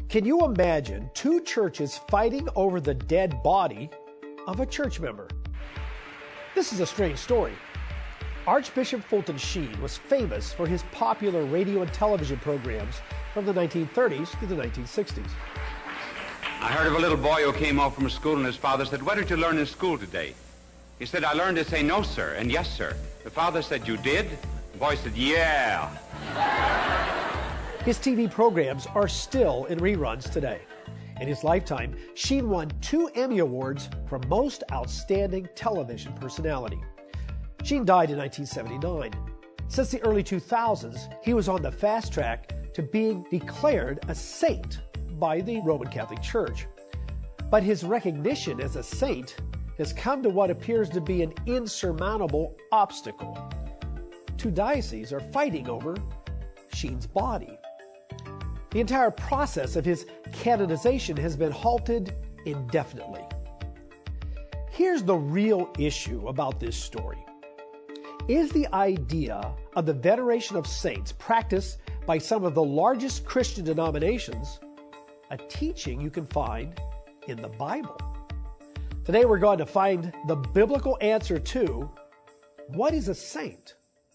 Can you imagine two churches fighting over the dead body of a church member? This is a strange story. Archbishop Fulton Sheen was famous for his popular radio and television programs from the 1930s to the 1960s. I heard of a little boy who came home from school and his father said, "What did you learn in school today?" He said, "I learned to say no, sir, and yes, sir." The father said, "You did?" The boy said, "Yeah." His TV programs are still in reruns today. In his lifetime, Sheen won 2 Emmy Awards for Most Outstanding Television Personality. Sheen died in 1979. Since the early 2000s, he was on the fast track to being declared a saint by the Roman Catholic Church. But his recognition as a saint has come to what appears to be an insurmountable obstacle. 2 dioceses are fighting over Sheen's body. The entire process of his canonization has been halted indefinitely. Here's the real issue about this story. Is the idea of the veneration of saints practiced by some of the largest Christian denominations a teaching you can find in the Bible? Today we're going to find the biblical answer to what is a saint?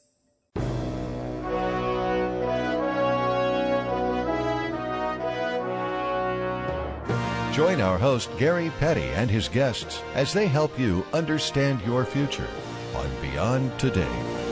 Join our host Gary Petty and his guests as they help you understand your future on Beyond Today.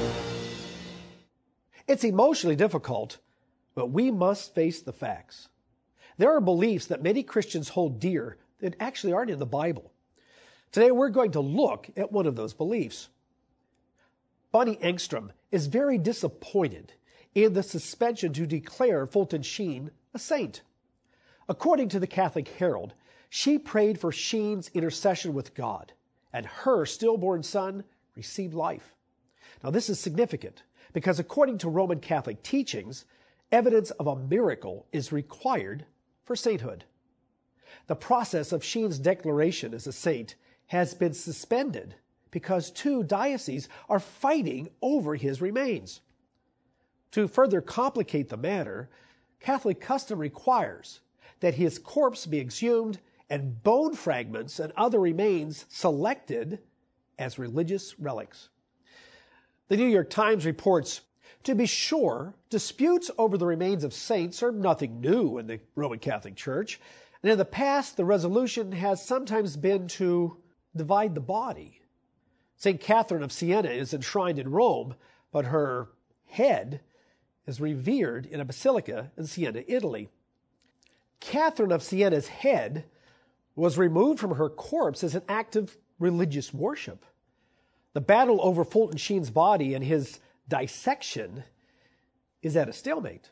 It's emotionally difficult, but we must face the facts. There are beliefs that many Christians hold dear that actually aren't in the Bible. Today we're going to look at one of those beliefs. Bonnie Engstrom is very disappointed in the suspension to declare Fulton Sheen a saint. According to the Catholic Herald, she prayed for Sheen's intercession with God, and her stillborn son received life. Now this is significant because according to Roman Catholic teachings, evidence of a miracle is required for sainthood. The process of Sheen's declaration as a saint has been suspended because 2 dioceses are fighting over his remains. To further complicate the matter, Catholic custom requires that his corpse be exhumed and bone fragments and other remains selected as religious relics. The New York Times reports, to be sure, disputes over the remains of saints are nothing new in the Roman Catholic Church, and in the past the resolution has sometimes been to divide the body. St. Catherine of Siena is enshrined in Rome, but her head is revered in a basilica in Siena, Italy. Catherine of Siena's head was removed from her corpse as an act of religious worship. The battle over Fulton Sheen's body and his dissection is at a stalemate.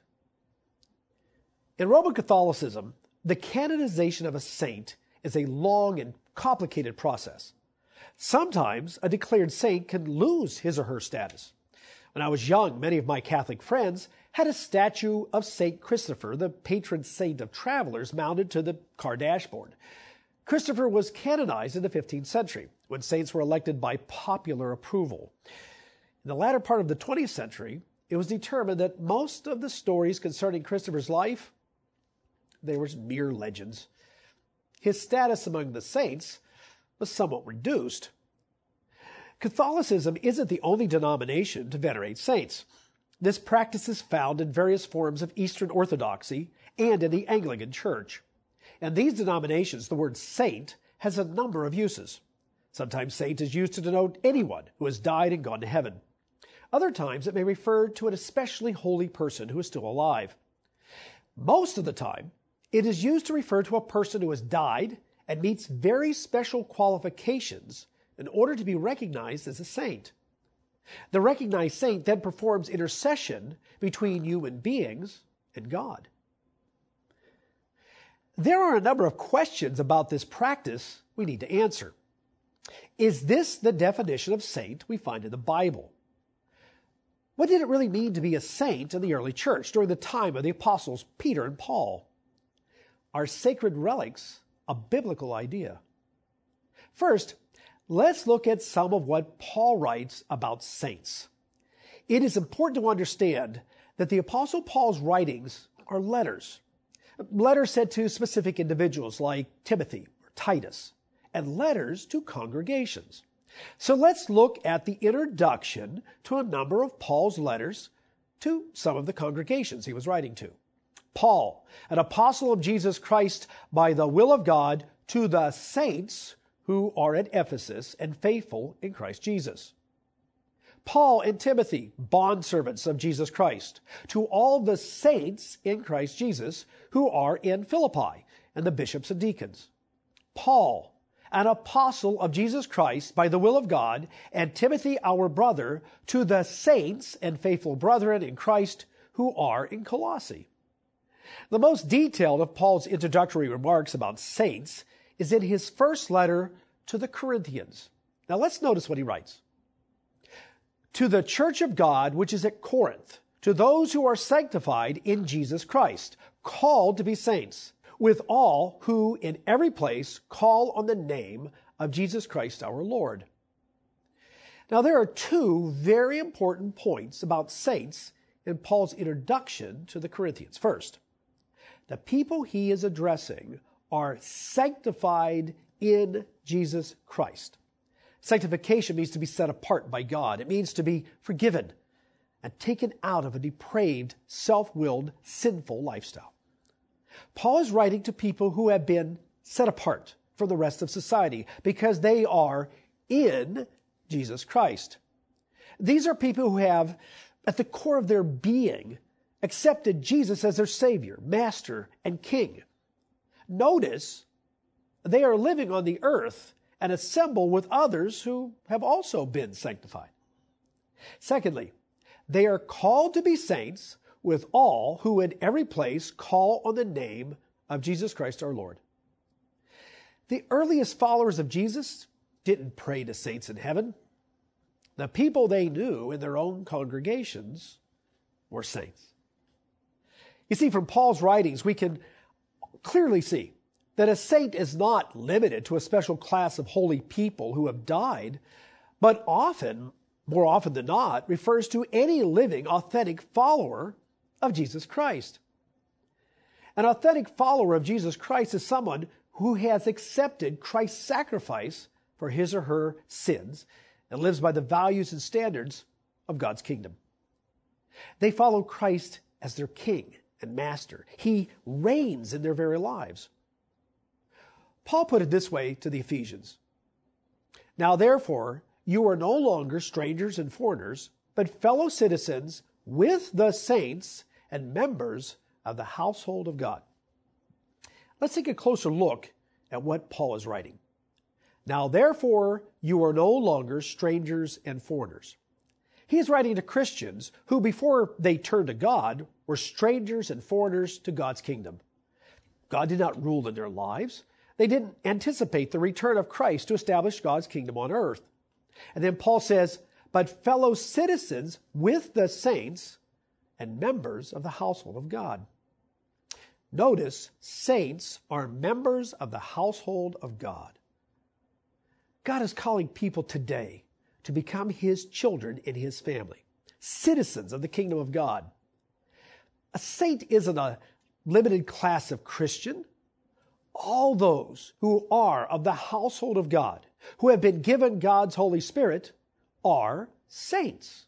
In Roman Catholicism, the canonization of a saint is a long and complicated process. Sometimes a declared saint can lose his or her status. When I was young, many of my Catholic friends had a statue of St. Christopher, the patron saint of travelers, mounted to the car dashboard. Christopher was canonized in the 15th century, when saints were elected by popular approval. In the latter part of the 20th century, it was determined that most of the stories concerning Christopher's life, they were mere legends. His status among the saints was somewhat reduced. Catholicism isn't the only denomination to venerate saints. This practice is found in various forms of Eastern Orthodoxy and in the Anglican Church. In these denominations, the word saint has a number of uses. Sometimes saint is used to denote anyone who has died and gone to heaven. Other times it may refer to an especially holy person who is still alive. Most of the time, it is used to refer to a person who has died and meets very special qualifications in order to be recognized as a saint. The recognized saint then performs intercession between human beings and God. There are a number of questions about this practice we need to answer. Is this the definition of saint we find in the Bible? What did it really mean to be a saint in the early church during the time of the apostles Peter and Paul? Are sacred relics a biblical idea? First, let's look at some of what Paul writes about saints. It is important to understand that the Apostle Paul's writings are letters. letters sent to specific individuals like Timothy or Titus, and letters to congregations. So let's look at the introduction to a number of Paul's letters to some of the congregations he was writing to. Paul, an apostle of Jesus Christ by the will of God, to the saints who are at Ephesus and faithful in Christ Jesus. Paul and Timothy, bondservants of Jesus Christ, to all the saints in Christ Jesus who are in Philippi, and the bishops and deacons. Paul, an apostle of Jesus Christ by the will of God, and Timothy, our brother, to the saints and faithful brethren in Christ who are in Colossae. The most detailed of Paul's introductory remarks about saints is in his first letter to the Corinthians. Now let's notice what he writes. To the church of God which is at Corinth, to those who are sanctified in Jesus Christ, called to be saints, with all who in every place call on the name of Jesus Christ our Lord. Now there are two very important points about saints in Paul's introduction to the Corinthians. First, the people he is addressing are sanctified in Jesus Christ. Sanctification means to be set apart by God. It means to be forgiven and taken out of a depraved, self-willed, sinful lifestyle. Paul is writing to people who have been set apart from the rest of society because they are in Jesus Christ. These are people who have, at the core of their being, accepted Jesus as their Savior, Master, and King. Notice, they are living on the earth and assemble with others who have also been sanctified. Secondly, they are called to be saints with all who in every place call on the name of Jesus Christ our Lord. The earliest followers of Jesus didn't pray to saints in heaven. The people they knew in their own congregations were saints. You see, from Paul's writings, we can clearly see that a saint is not limited to a special class of holy people who have died, but often, more often than not, refers to any living, authentic follower of Jesus Christ. An authentic follower of Jesus Christ is someone who has accepted Christ's sacrifice for his or her sins and lives by the values and standards of God's kingdom. They follow Christ as their King and Master. He reigns in their very lives. Paul put it this way to the Ephesians. Now therefore, you are no longer strangers and foreigners, but fellow citizens with the saints and members of the household of God. Let's take a closer look at what Paul is writing. Now therefore, you are no longer strangers and foreigners. He is writing to Christians who, before they turned to God, were strangers and foreigners to God's kingdom. God did not rule in their lives. They didn't anticipate the return of Christ to establish God's kingdom on earth. And then Paul says, but fellow citizens with the saints and members of the household of God. Notice, saints are members of the household of God. God is calling people today to become his children in his family, citizens of the kingdom of God. A saint isn't a limited class of Christian. All those who are of the household of God, who have been given God's Holy Spirit, are saints.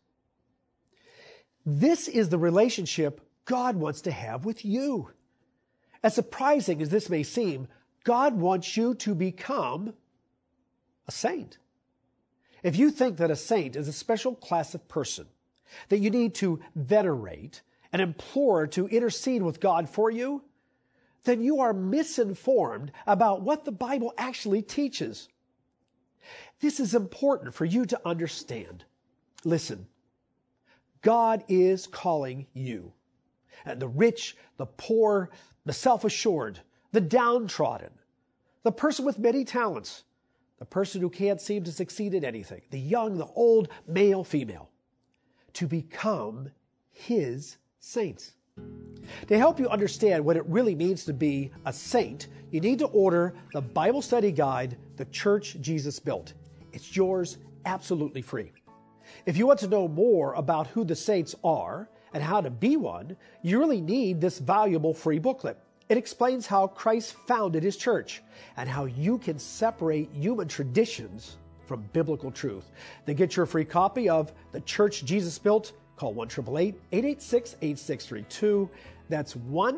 This is the relationship God wants to have with you. As surprising as this may seem, God wants you to become a saint. If you think that a saint is a special class of person that you need to venerate and implore to intercede with God for you, then you are misinformed about what the Bible actually teaches. This is important for you to understand. Listen, God is calling you, and the rich, the poor, the self-assured, the downtrodden, the person with many talents, the person who can't seem to succeed at anything, the young, the old, male, female, to become his saints. To help you understand what it really means to be a saint, you need to order the Bible study guide, The Church Jesus Built. It's yours absolutely free. If you want to know more about who the saints are and how to be one, you really need this valuable free booklet. It explains how Christ founded his church and how you can separate human traditions from biblical truth. To get your free copy of The Church Jesus Built, call 1-888-886-8632. That's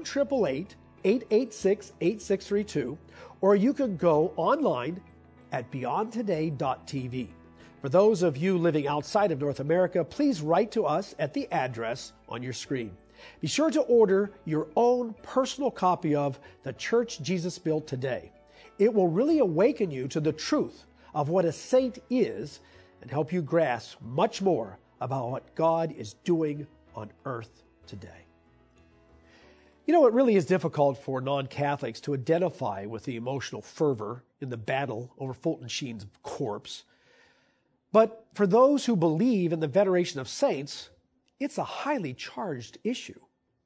1-888-886-8632. Or you can go online at beyondtoday.tv. For those of you living outside of North America, please write to us at the address on your screen. Be sure to order your own personal copy of The Church Jesus Built today. It will really awaken you to the truth of what a saint is and help you grasp much more about what God is doing on earth today. You know, it really is difficult for non-Catholics to identify with the emotional fervor in the battle over Fulton Sheen's corpse. But for those who believe in the veneration of saints, it's a highly charged issue.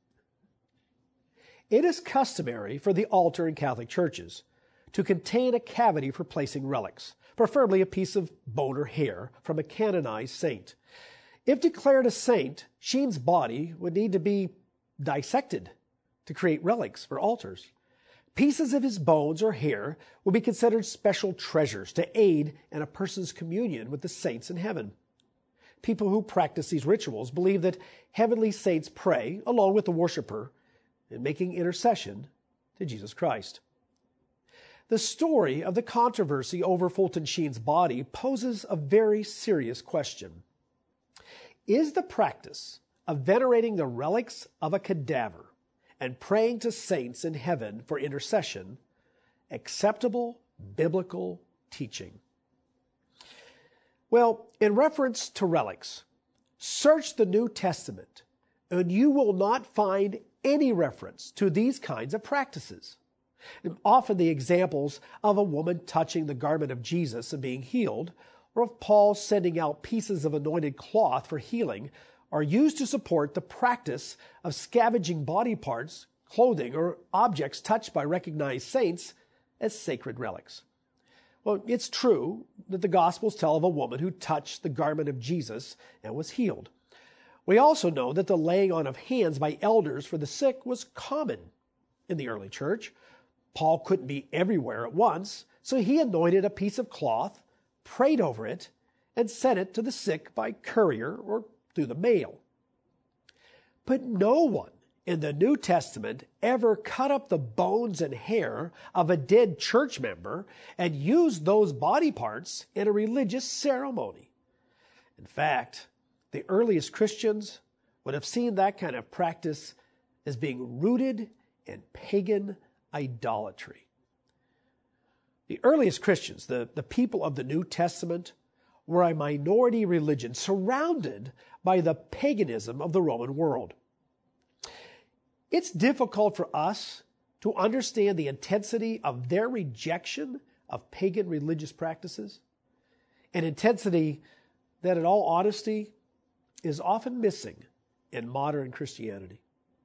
It is customary for the altar in Catholic churches to contain a cavity for placing relics, preferably a piece of bone or hair from a canonized saint. If declared a saint, Sheen's body would need to be dissected to create relics for altars. Pieces of his bones or hair will be considered special treasures to aid in a person's communion with the saints in heaven. People who practice these rituals believe that heavenly saints pray along with the worshiper in making intercession to Jesus Christ. The story of the controversy over Fulton Sheen's body poses a very serious question. Is the practice of venerating the relics of a cadaver and praying to saints in heaven for intercession acceptable biblical teaching? Well, in reference to relics, search the New Testament and you will not find any reference to these kinds of practices. And often the examples of a woman touching the garment of Jesus and being healed, or of Paul sending out pieces of anointed cloth for healing, are used to support the practice of scavenging body parts, clothing, or objects touched by recognized saints as sacred relics. Well, it's true that the Gospels tell of a woman who touched the garment of Jesus and was healed. We also know that the laying on of hands by elders for the sick was common in the early church. Paul couldn't be everywhere at once, so he anointed a piece of cloth, prayed over it, and sent it to the sick by courier or through the mail. But no one in the New Testament ever cut up the bones and hair of a dead church member and used those body parts in a religious ceremony. In fact, the earliest Christians would have seen that kind of practice as being rooted in pagan idolatry. The earliest Christians, the people of the New Testament, were a minority religion surrounded by the paganism of the Roman world. It's difficult for us to understand the intensity of their rejection of pagan religious practices, an intensity that, in all honesty, is often missing in modern Christianity.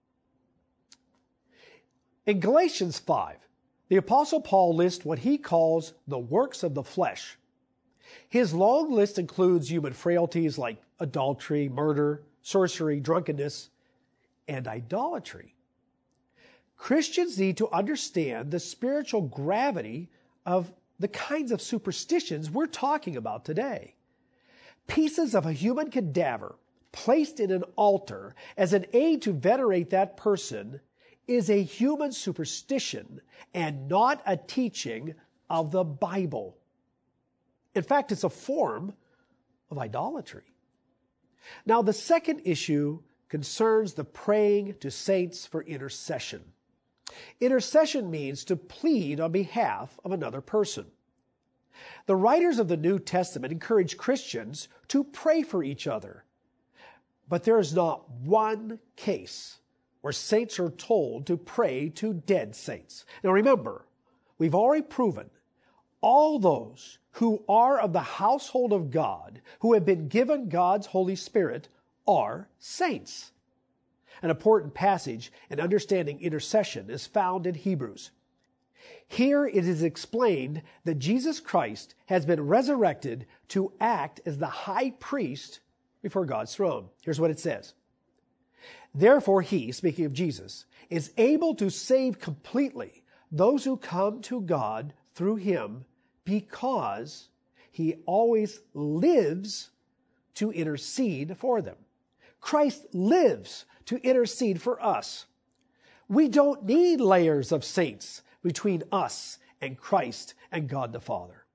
In Galatians 5, the Apostle Paul lists what he calls the works of the flesh. His long list includes human frailties like adultery, murder, sorcery, drunkenness, and idolatry. Christians need to understand the spiritual gravity of the kinds of superstitions we're talking about today. Pieces of a human cadaver placed in an altar as an aid to venerate that person is a human superstition and not a teaching of the Bible. In fact, it's a form of idolatry. Now, the second issue concerns the praying to saints for intercession. Intercession means to plead on behalf of another person. The writers of the New Testament encourage Christians to pray for each other. But there is not one case where saints are told to pray to dead saints. Now remember, we've already proven all those who are of the household of God, who have been given God's Holy Spirit, are saints. An important passage in understanding intercession is found in Hebrews. Here it is explained that Jesus Christ has been resurrected to act as the high priest before God's throne. Here's what it says. Therefore he, speaking of Jesus, is able to save completely those who come to God through him because he always lives to intercede for them. Christ lives to intercede for us. We don't need layers of saints between us and Christ and God the Father.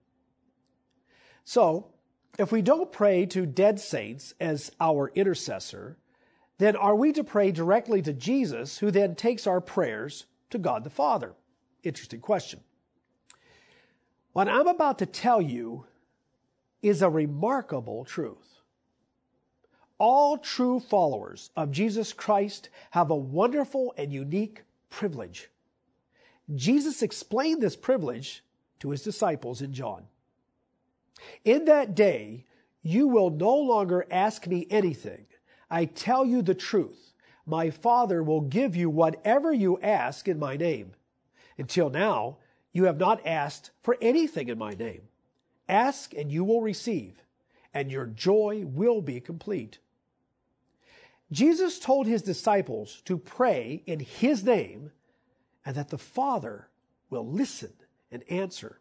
So, if we don't pray to dead saints as our intercessor, then are we to pray directly to Jesus, who then takes our prayers to God the Father? Interesting question. What I'm about to tell you is a remarkable truth. All true followers of Jesus Christ have a wonderful and unique privilege. Jesus explained this privilege to his disciples in John. In that day, you will no longer ask me anything. I tell you the truth. My Father will give you whatever you ask in my name. Until now, you have not asked for anything in my name. Ask and you will receive, and your joy will be complete. Jesus told his disciples to pray in his name and that the Father will listen and answer.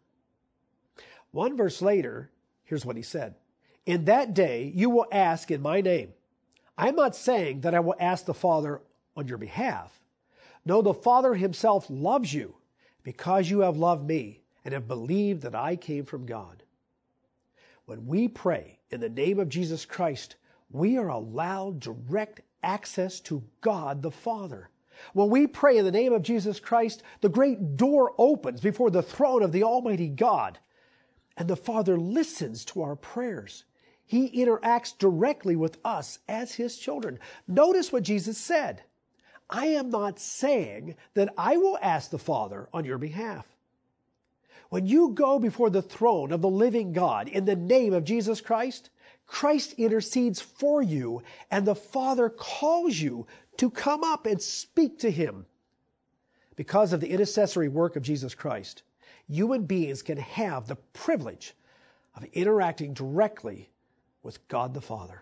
One verse later, here's what he said. In that day, you will ask in my name. I'm not saying that I will ask the Father on your behalf. No, the Father himself loves you because you have loved me and have believed that I came from God. When we pray in the name of Jesus Christ, we are allowed direct access to God the Father. When we pray in the name of Jesus Christ, the great door opens before the throne of the Almighty God, and the Father listens to our prayers. He interacts directly with us as his children. Notice what Jesus said. I am not saying that I will ask the Father on your behalf. When you go before the throne of the living God in the name of Jesus Christ, Christ intercedes for you, and the Father calls you to come up and speak to him. Because of the intercessory work of Jesus Christ, human beings can have the privilege of interacting directly with God the Father.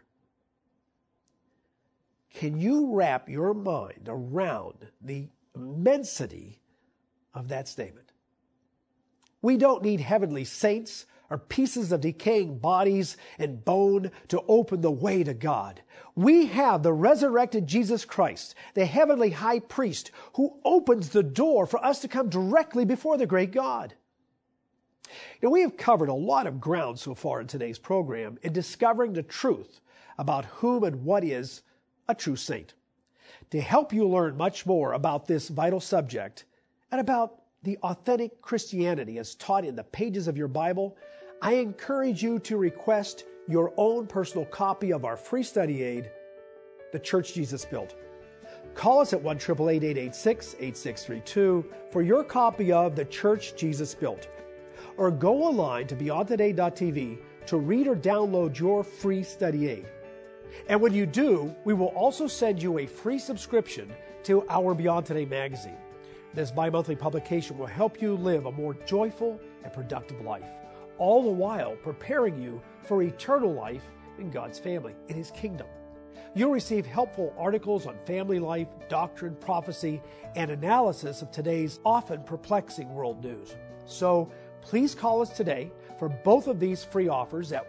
Can you wrap your mind around the immensity of that statement? We don't need heavenly saints or pieces of decaying bodies and bone to open the way to God. We have the resurrected Jesus Christ, the heavenly high priest, who opens the door for us to come directly before the great God. Now, we have covered a lot of ground so far in today's program in discovering the truth about whom and what is a true saint. To help you learn much more about this vital subject and about the authentic Christianity as taught in the pages of your Bible, I encourage you to request your own personal copy of our free study aid, The Church Jesus Built. Call us at 1-888-886-8632 for your copy of The Church Jesus Built, or go online to beyondtoday.tv to read or download your free study aid. And when you do, we will also send you a free subscription to our Beyond Today magazine. This bi-monthly publication will help you live a more joyful and productive life, all the while preparing you for eternal life in God's family, in his kingdom. You'll receive helpful articles on family life, doctrine, prophecy, and analysis of today's often perplexing world news. So please call us today for both of these free offers at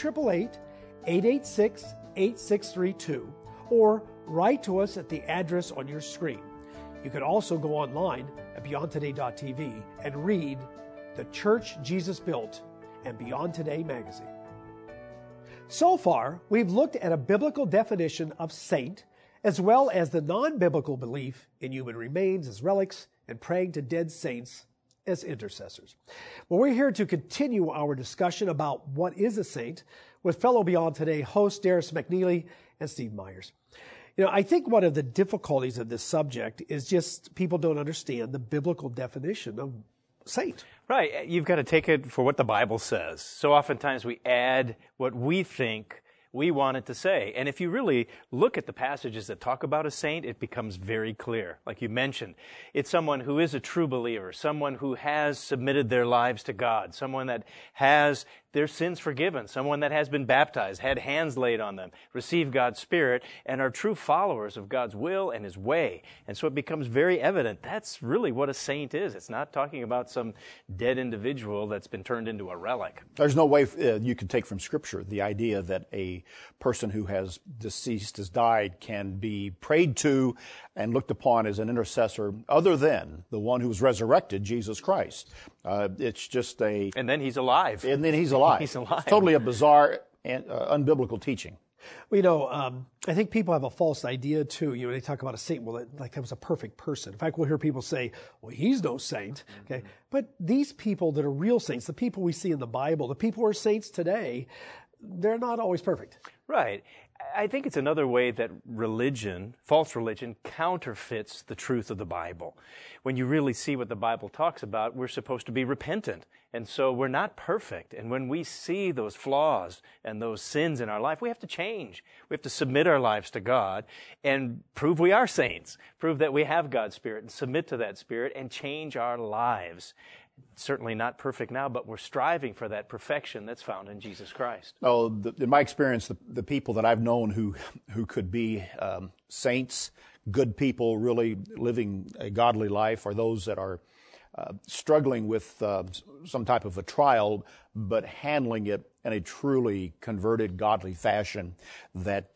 1-888-886-8632 or write to us at the address on your screen. You can also go online at beyondtoday.tv and read The Church Jesus Built and Beyond Today magazine. So far, we've looked at a biblical definition of saint, as well as the non-biblical belief in human remains as relics and praying to dead saints as intercessors. Well, we're here to continue our discussion about what is a saint with fellow Beyond Today hosts Darius McNeely and Steve Myers. You know, I think one of the difficulties of this subject is just people don't understand the biblical definition of saint. Right. You've got to take it for what the Bible says. So oftentimes we add what we think we want it to say. And if you really look at the passages that talk about a saint, it becomes very clear. Like you mentioned, it's someone who is a true believer, someone who has submitted their lives to God, someone that has their sins forgiven, someone that has been baptized, had hands laid on them, received God's Spirit, and are true followers of God's will and His way. And so it becomes very evident that's really what a saint is. It's not talking about some dead individual that's been turned into a relic. There's no way you can take from Scripture the idea that a person who has deceased, has died, can be prayed to and looked upon as an intercessor other than the one who was resurrected, Jesus Christ. It's just a... And then He's alive. And then He's alive. He's alive. It's totally a bizarre and unbiblical teaching. Well, I think people have a false idea too. They talk about a saint, like that was a perfect person. In fact, we'll hear people say, well, he's no saint. Okay. But these people that are real saints, the people we see in the Bible, the people who are saints today, they're not always perfect. Right. I think it's another way that religion, false religion, counterfeits the truth of the Bible. When you really see what the Bible talks about, we're supposed to be repentant. And so we're not perfect. And when we see those flaws and those sins in our life, we have to change. We have to submit our lives to God and prove we are saints, prove that we have God's Spirit and submit to that Spirit and change our lives. Certainly not perfect now, but we're striving for that perfection that's found in Jesus Christ. Oh, in my experience, the people that I've known who could be saints, good people, really living a godly life, are those that are struggling with some type of a trial, but handling it in a truly converted, godly fashion that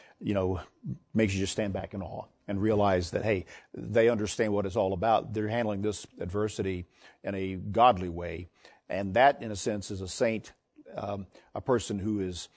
makes you just stand back in awe and realize that, hey, they understand what it's all about. They're handling this adversity in a godly way, and that, in a sense, is a saint, a person who is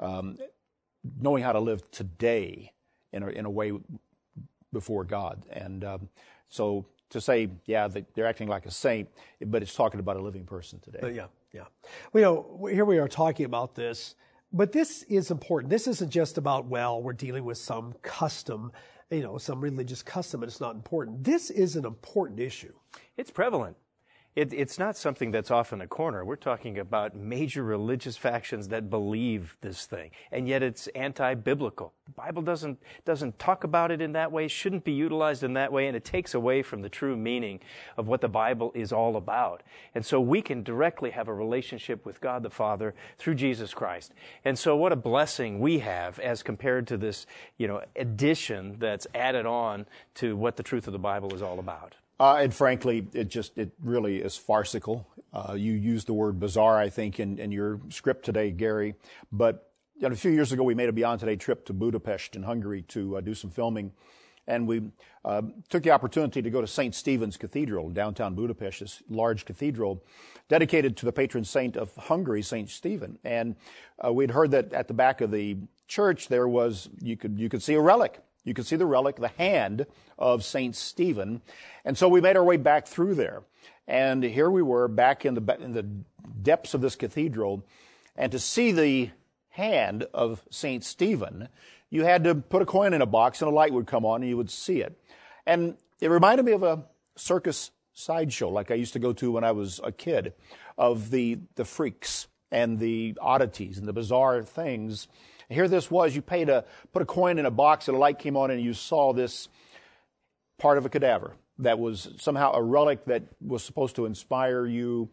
knowing how to live today in a way before God. And so to say, yeah, they're acting like a saint, but it's talking about a living person today. Yeah. Well, here we are talking about this, but this is important. This isn't just about, we're dealing with some custom, some religious custom, and it's not important. This is an important issue. It's prevalent. It's not something that's off in a corner. We're talking about major religious factions that believe this thing, and yet it's anti-biblical. The Bible doesn't talk about it in that way, shouldn't be utilized in that way, and it takes away from the true meaning of what the Bible is all about. And so we can directly have a relationship with God the Father through Jesus Christ. And so what a blessing we have as compared to this, addition that's added on to what the truth of the Bible is all about. And frankly, it really is farcical. You used the word bizarre, I think, in your script today, Gary. But a few years ago, we made a Beyond Today trip to Budapest in Hungary to do some filming. And we took the opportunity to go to St. Stephen's Cathedral in downtown Budapest, this large cathedral dedicated to the patron saint of Hungary, St. Stephen. And we'd heard that at the back of the church there was, you could see a relic. You could see the relic, the hand of St. Stephen. And so we made our way back through there. And here we were back in the depths of this cathedral. And to see the hand of St. Stephen, you had to put a coin in a box and a light would come on and you would see it. And it reminded me of a circus sideshow like I used to go to when I was a kid, of the freaks and the oddities and the bizarre things. Here this was, you paid put a coin in a box and a light came on and you saw this part of a cadaver that was somehow a relic that was supposed to inspire you.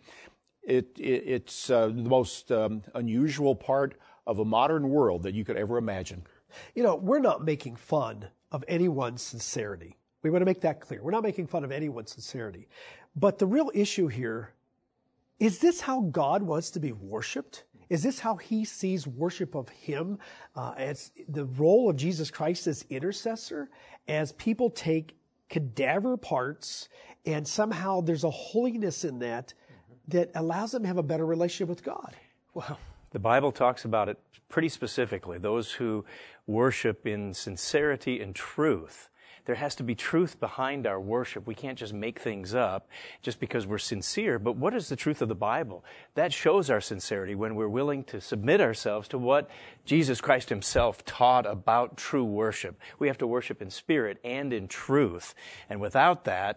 It's the most unusual part of a modern world that you could ever imagine. We're not making fun of anyone's sincerity. We want to make that clear. We're not making fun of anyone's sincerity. But the real issue here, is this how God wants to be worshiped? Is this how He sees worship of Him as the role of Jesus Christ as intercessor, as people take cadaver parts and somehow there's a holiness in that allows them to have a better relationship with God? Well, the Bible talks about it pretty specifically. Those who worship in sincerity and truth. There has to be truth behind our worship. We can't just make things up just because we're sincere. But what is the truth of the Bible? That shows our sincerity when we're willing to submit ourselves to what Jesus Christ Himself taught about true worship. We have to worship in spirit and in truth. And without that,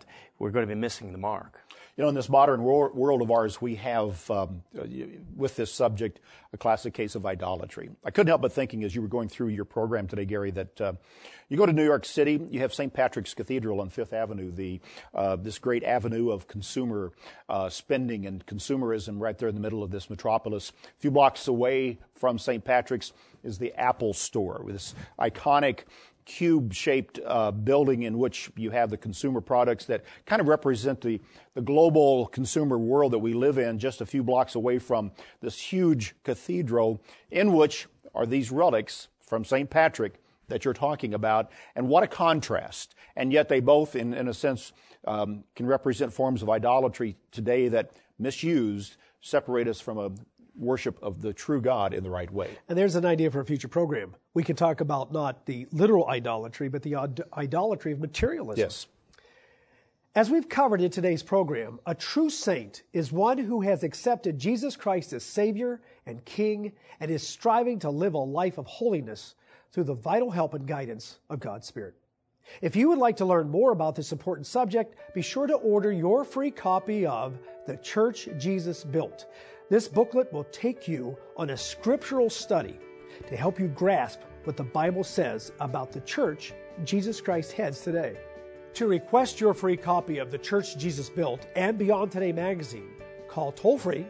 we're going to be missing the mark. You know, in this modern world of ours, we have, with this subject, a classic case of idolatry. I couldn't help but thinking as you were going through your program today, Gary, that you go to New York City, you have St. Patrick's Cathedral on Fifth Avenue, this great avenue of consumer spending and consumerism right there in the middle of this metropolis. A few blocks away from St. Patrick's is the Apple Store, with this iconic cube-shaped building in which you have the consumer products that kind of represent the global consumer world that we live in, just a few blocks away from this huge cathedral in which are these relics from St. Patrick that you're talking about. And what a contrast. And yet they both, in a sense, can represent forms of idolatry today that, misused, separate us from a worship of the true God in the right way. And there's an idea for a future program. We can talk about not the literal idolatry, but the idolatry of materialism. Yes. As we've covered in today's program, a true saint is one who has accepted Jesus Christ as Savior and King and is striving to live a life of holiness through the vital help and guidance of God's Spirit. If you would like to learn more about this important subject, be sure to order your free copy of The Church Jesus Built. This booklet will take you on a scriptural study to help you grasp what the Bible says about the church Jesus Christ heads today. To request your free copy of The Church Jesus Built and Beyond Today magazine, call toll-free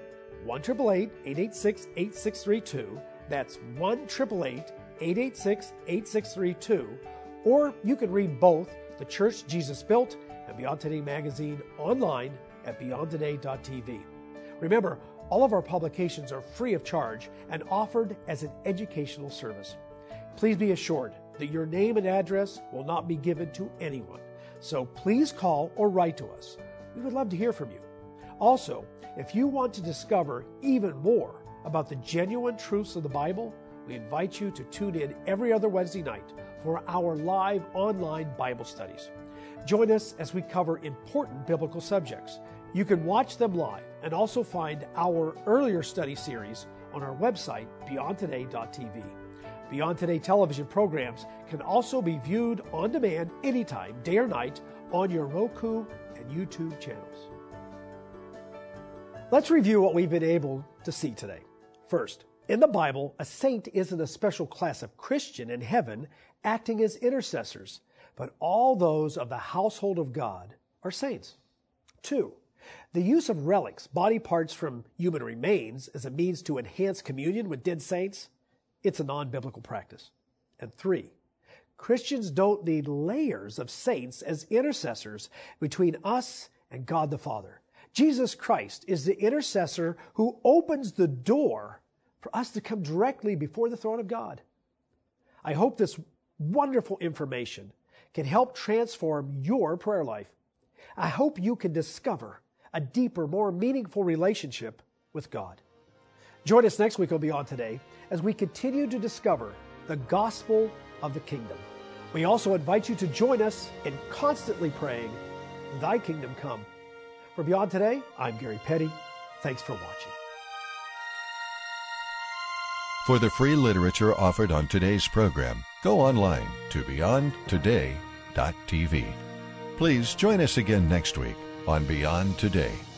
1-888-886-8632. That's 1-888-886-8632. Or you can read both The Church Jesus Built and Beyond Today magazine online at beyondtoday.tv. Remember, all of our publications are free of charge and offered as an educational service. Please be assured that your name and address will not be given to anyone. So please call or write to us. We would love to hear from you. Also, if you want to discover even more about the genuine truths of the Bible, we invite you to tune in every other Wednesday night for our live online Bible studies. Join us as we cover important biblical subjects. You can watch them live and also find our earlier study series on our website, beyondtoday.tv. Beyond Today television programs can also be viewed on demand anytime, day or night, on your Roku and YouTube channels. Let's review what we've been able to see today. First, in the Bible, a saint isn't a special class of Christian in heaven acting as intercessors, but all those of the household of God are saints. 2, the use of relics, body parts from human remains, as a means to enhance communion with dead saints, it's a non-biblical practice. And 3, Christians don't need layers of saints as intercessors between us and God the Father. Jesus Christ is the intercessor who opens the door for us to come directly before the throne of God. I hope this wonderful information can help transform your prayer life. I hope you can discover a deeper, more meaningful relationship with God. Join us next week on Beyond Today as we continue to discover the gospel of the kingdom. We also invite you to join us in constantly praying, Thy kingdom come. For Beyond Today, I'm Gary Petty. Thanks for watching. For the free literature offered on today's program, go online to beyondtoday.tv. Please join us again next week on Beyond Today.